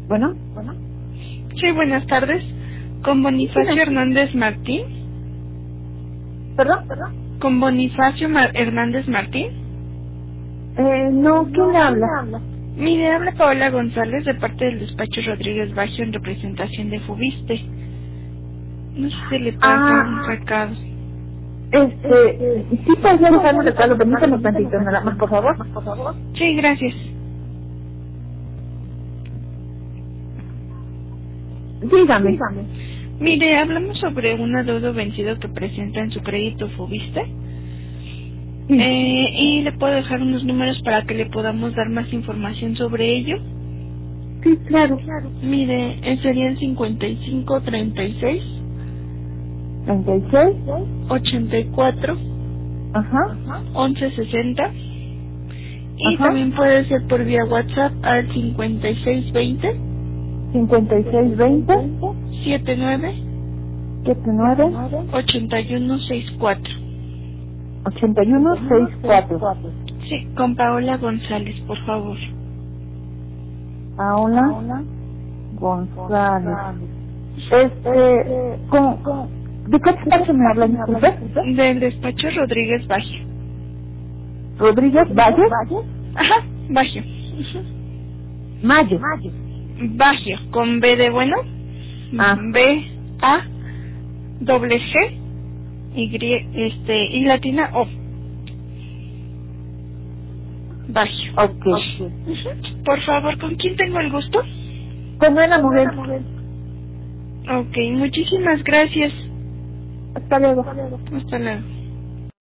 Bueno. Sí, buenas tardes. Con Bonifacio Hernández Martín. ¿Perdón? Con Bonifacio Hernández Martín. No, ¿quién le habla? Mire, habla Paola González de parte del despacho Rodríguez Baggio en representación de Fubiste. No sé si le puedo dar un recado. Sí, podría dejarme un recado, permítame un tantito, nada más, por favor. Sí, gracias. Dígame. Mire, hablamos sobre un adeudo vencido que presenta en su crédito Fubiste. Sí. Y le puedo dejar unos números para que le podamos dar más información sobre ello. Sí, claro. Mire, serían 55 36 36. 84 Ajá. 11 60. Y Ajá. también puede ser por vía WhatsApp al 56 20 56 20 79 79 81 64. 81 64. Sí, con Paola González, por favor. Paola González. ¿De qué despacho me hablan, disculpe? Del despacho Rodríguez Baggio. ¿Rodríguez Valle? Ajá, Baggio. Mayo. Baggio, con B de bueno. Ah. B, A, doble G, y latina O. Baggio. Ok. Por favor, ¿con quién tengo el gusto? Con Ana Mujer. Ok, muchísimas gracias. Hasta luego. Hasta luego.